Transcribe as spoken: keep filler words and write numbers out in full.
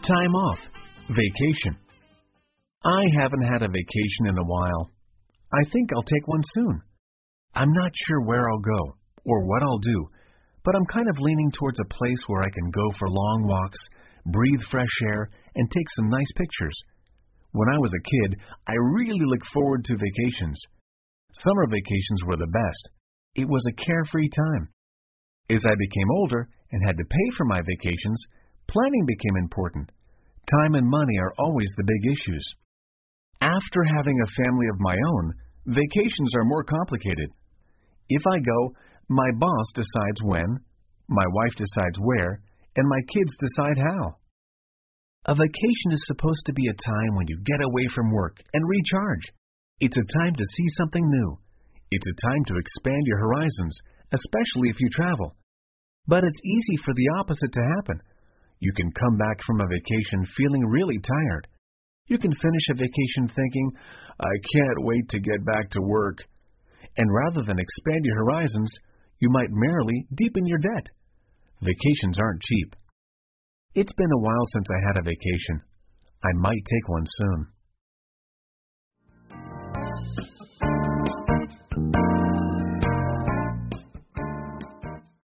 Time off. Vacation. I haven't had a vacation in a while. I think I'll take one soon. I'm not sure where I'll go or what I'll do, but I'm kind of leaning towards a place where I can go for long walks, breathe fresh air, and take some nice pictures. When I was a kid, I really looked forward to vacations. Summer vacations were the best. It was a carefree time. As I became older and had to pay for my vacations, planning became important. Time and money are always the big issues. After having a family of my own, vacations are more complicated. If I go, my boss decides when, my wife decides where, and my kids decide how. A vacation is supposed to be a time when you get away from work and recharge. It's a time to see something new. It's a time to expand your horizons, especially if you travel. But it's easy for the opposite to happen. You can come back from a vacation feeling really tired. You can finish a vacation thinking, I can't wait to get back to work. And rather than expand your horizons, you might merely deepen your debt. Vacations aren't cheap. It's been a while since I had a vacation. I might take one soon.